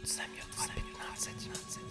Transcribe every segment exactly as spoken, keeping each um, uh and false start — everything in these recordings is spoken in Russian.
Замет два пятнадцать.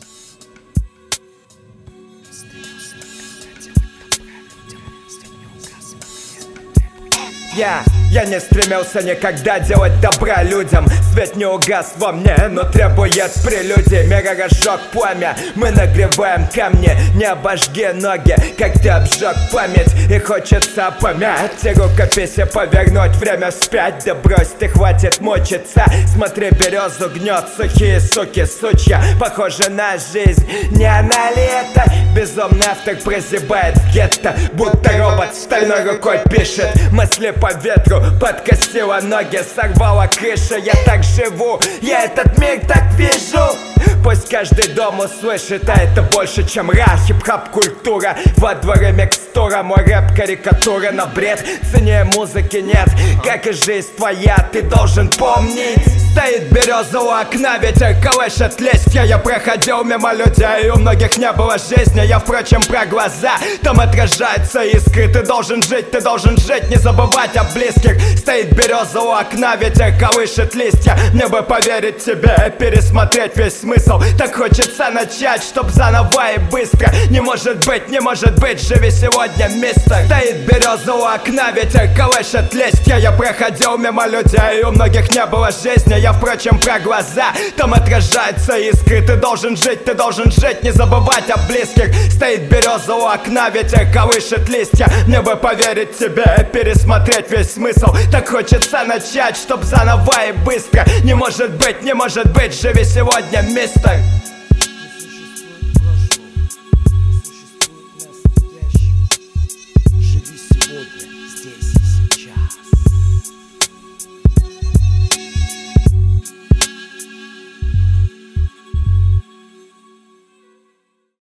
Я, я не стремился никогда делать добра людям. Свет не угас во мне, но требует прелюдий. Мега разжег пламя, мы нагреваем камни. Не обожги ноги, как ты обжег память. И хочется помять и рукописи повернуть время вспять. Да брось ты, хватит мучиться. Смотри, березу гнет сухие суки, сучья. Похоже на жизнь, не на лето. Безумный автор прозябает в гетто, будто робот стальной рукой пишет. Мысли по ветру, подкосила ноги, сорвала крыша. Я так живу, я этот мир так вижу. Пусть каждый дом услышит, а это больше, чем ра. Хип-хап культура, во дворе микстура. Мой рэп карикатура на бред, цене музыки нет. Как и жизнь твоя, ты должен помнить. Стоит береза у окна, ветер колышет листья. Я проходил мимо людей, у многих не было жизни. Я, впрочем, про глаза, там отражаются искры. Ты должен жить, ты должен жить, не забывать о близких. Стоит береза у окна, ветер колышет листья. Мне бы поверить тебе, пересмотреть весь смысл. Так хочется начать, чтоб заново и быстро. Не может быть, не может быть, живи сегодня, мистер. Стоит береза у окна, ветер колышет листья. Я проходил мимо людей, у многих не было жизни. Я, впрочем, про глаза, там отражаются искры. Ты должен жить, ты должен жить, не забывать о близких. Стоит береза у окна, ветер колышет листья. Мне бы поверить тебе, пересмотреть весь смысл. Так хочется начать, чтоб заново и быстро. Не может быть, не может быть, живи сегодня, мистер.